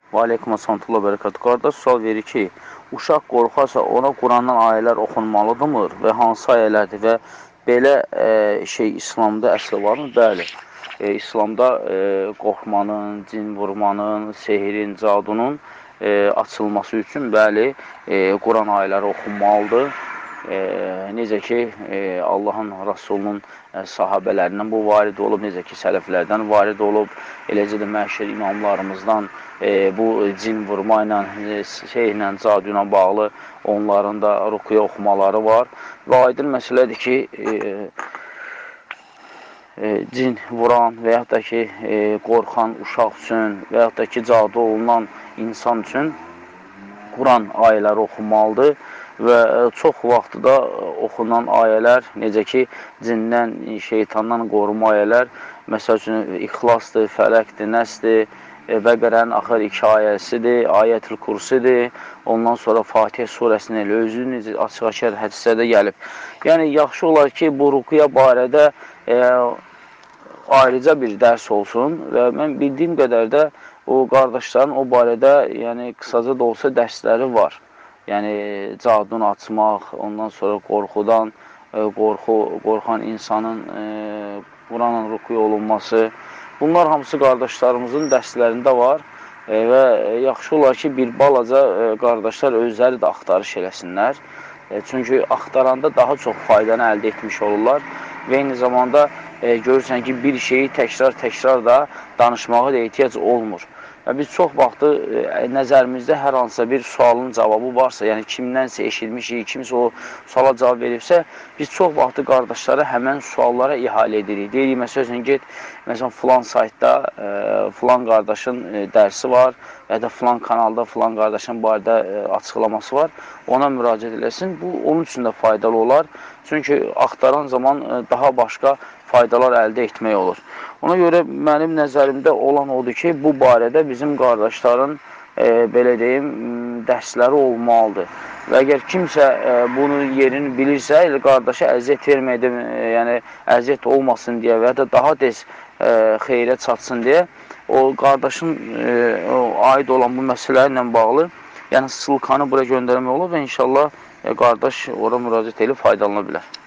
Və aleykum assalamtullah bərəkatü. Qardaş sual verir ki, uşaq qorxarsa ona Qurandan ayələr oxunmalıdırmı və hansı ayələrdir və belə İslamda əsli varmı? Bəli. İslamda qorxmanın, cin vurmanın, sehirin, cadunun açılması üçün bəli, Quran ayələri oxunmalıdır. Necə ki, Allahın Rasulunun sahabələrindən bu varid olub, necə ki, sələflərdən varid olub, eləcə də məşhur imamlarımızdan bu cin vurma ilə, şeylə, cadu ilə bağlı onların da ruqya oxumaları var. Və aydın məsələdir ki, cin vuran və yaxud da ki, qorxan uşaq üçün və yaxud da ki, cadu olunan insan üçün Quran ayələri oxunmalıdır. Və çox vaxtda oxunan ayələr, necə ki, cindən, şeytandan qoruma ayələr, məsəl üçün, İxlasdır, Fələqdir, Nəsdir, Bəqərənin axır 2 ayəsidir, Ayətül Kursidir, ondan sonra Fatihə surəsinin elə özü necə açıq-aşkar hədislərdə gəlib. Yəni, yaxşı olar ki, bu ruqya barədə ayrıca bir dərs olsun və mən bildiyim qədər də o qardaşların o barədə, yəni, qısaca da olsa dərsləri var. Yəni, cadunu açmaq, ondan sonra qorxudan, qorxan insanın Quranla ruqya olunması. Bunlar hamısı qardaşlarımızın dərslərində var və yaxşı olar ki, bir balaca qardaşlar özləri də axtarış eləsinlər. Çünki axtaranda daha çox faydanı əldə etmiş olurlar və eyni zamanda görürsən ki, bir şeyi təkrar da danışmağa da ehtiyac olmur. Biz çox vaxtı nəzərimizdə hər hansısa bir sualın cavabı varsa, yəni kimdənsə eşitmişik, kimsə o suala cavab veribsə, biz çox vaxtı qardaşlara həmən suallara ihalə edirik. Deyirik, məsələn, get, məsələn, filan saytda filan qardaşın dərsi var və ya da filan kanalda filan qardaşın barədə açıqlaması var, ona müraciət eləsin. Bu, onun üçün də faydalı olar. Çünki axtaran zaman daha başqa faydalar əldə etmək olur. Ona görə mənim nəzərimdə olan odur ki, bu barədə bizim qardaşların, belə deyim, dərsləri olmalıdır. Və əgər kimsə bunun yerini bilirsə, elə qardaşa əziyyət verməkdir, yəni əziyyət olmasın deyə və ya da daha tez xeyrə çatsın deyə, o qardaşın aid olan bu məsələlərlə bağlı, yəni sılkanı bura göndərmək olur və inşallah qardaş ora müraciət edib faydalana bilər.